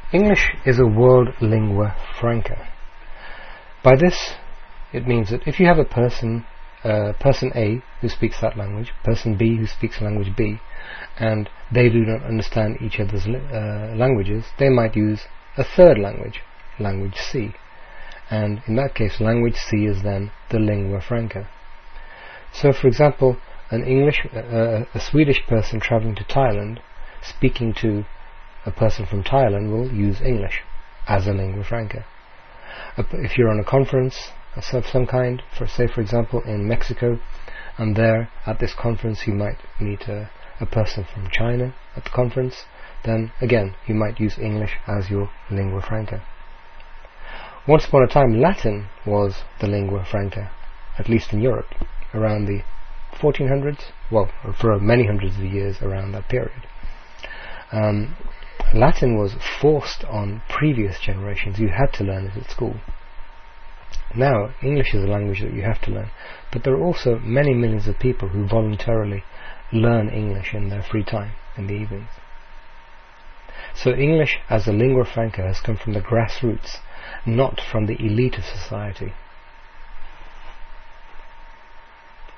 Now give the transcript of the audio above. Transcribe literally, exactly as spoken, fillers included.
English is a world lingua franca. By this, it means that if you have a person, uh, person A who speaks that language, person B who speaks language B, and they do not understand each other's uh, languages, they might use a third language, language C. And in that case, language C is then the lingua franca. So, for example, an English, uh, a Swedish person traveling to Thailand, speaking to a person from Thailand, will use English as a lingua franca. If you're on a conference of some kind, for say, for example, in Mexico, and there at this conference you might meet a, a person from China at the conference, then again you might use English as your lingua franca. Once upon a time, Latin was the lingua franca, at least in Europe, around the fourteen hundreds, well, for many hundreds of years around that period. Um, Latin was forced on previous generations. You had to learn it at school. Now, English is a language that you have to learn, but there are also many millions of people who voluntarily learn English in their free time, in the evenings. So English as a lingua franca has come from the grassroots, not from the elite of society.